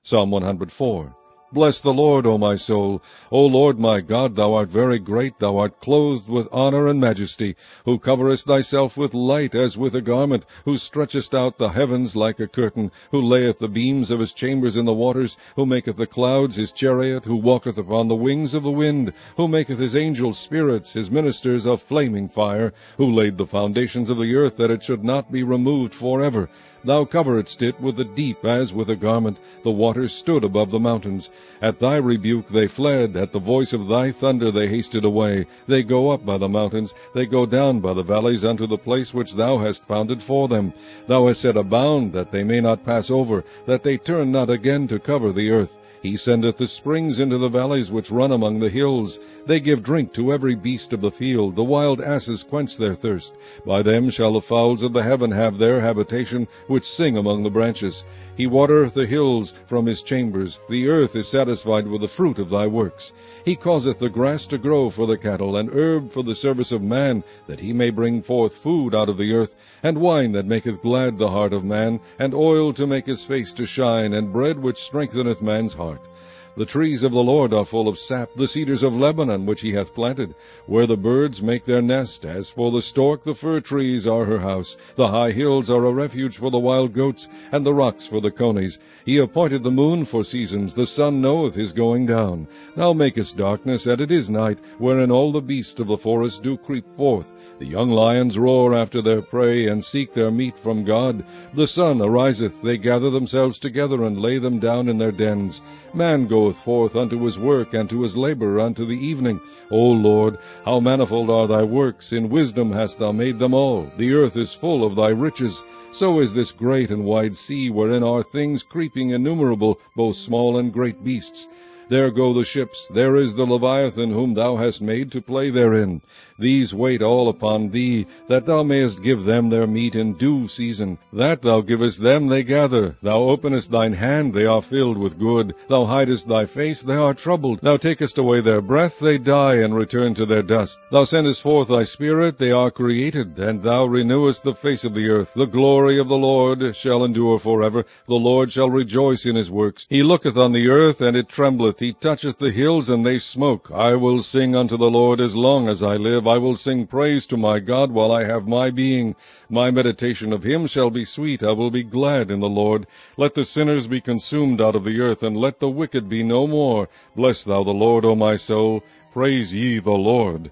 Psalm 104. Bless the Lord, O my soul. O Lord my God, thou art very great, thou art clothed with honor and majesty, who coverest thyself with light as with a garment, who stretchest out the heavens like a curtain, who layeth the beams of his chambers in the waters, who maketh the clouds his chariot, who walketh upon the wings of the wind, who maketh his angels spirits, his ministers of flaming fire, who laid the foundations of the earth, that it should not be removed forever. Thou coveredst it with the deep as with a garment, the waters stood above the mountains. At thy rebuke they fled, at the voice of thy thunder they hasted away. They go up by the mountains, they go down by the valleys unto the place which thou hast founded for them. Thou hast set a bound, that they may not pass over, that they turn not again to cover the earth. He sendeth the springs into the valleys which run among the hills. They give drink to every beast of the field. The wild asses quench their thirst. By them shall the fowls of the heaven have their habitation, which sing among the branches. He watereth the hills from his chambers. The earth is satisfied with the fruit of thy works. He causeth the grass to grow for the cattle, and herb for the service of man, that he may bring forth food out of the earth, and wine that maketh glad the heart of man, and oil to make his face to shine, and bread which strengtheneth man's heart. The trees of the Lord are full of sap, the cedars of Lebanon which he hath planted, where the birds make their nest. As for the stork, the fir trees are her house. The high hills are a refuge for the wild goats, and the rocks for the conies. He appointed the moon for seasons, the sun knoweth his going down. Thou makest darkness, and it is night, wherein all the beasts of the forest do creep forth. The young lions roar after their prey, and seek their meat from God. The sun ariseth, they gather themselves together, and lay them down in their dens. Man goeth forth unto his work, and to his labor unto the evening. O Lord, how manifold are thy works! In wisdom hast thou made them all. The earth is full of thy riches. So is this great and wide sea, wherein are things creeping innumerable, both small and great beasts. There go the ships, there is the Leviathan, whom thou hast made to play therein. These wait all upon thee, that thou mayest give them their meat in due season. That thou givest them they gather. Thou openest thine hand, they are filled with good. Thou hidest thy face, they are troubled. Thou takest away their breath, they die, and return to their dust. Thou sendest forth thy spirit, they are created, and thou renewest the face of the earth. The glory of the Lord shall endure forever. The Lord shall rejoice in his works. He looketh on the earth, and it trembleth. He toucheth the hills, and they smoke. I will sing unto the Lord as long as I live. I will sing praise to my God while I have my being. My meditation of him shall be sweet. I will be glad in the Lord. Let the sinners be consumed out of the earth, and let the wicked be no more. Bless thou the Lord, O my soul. Praise ye the Lord.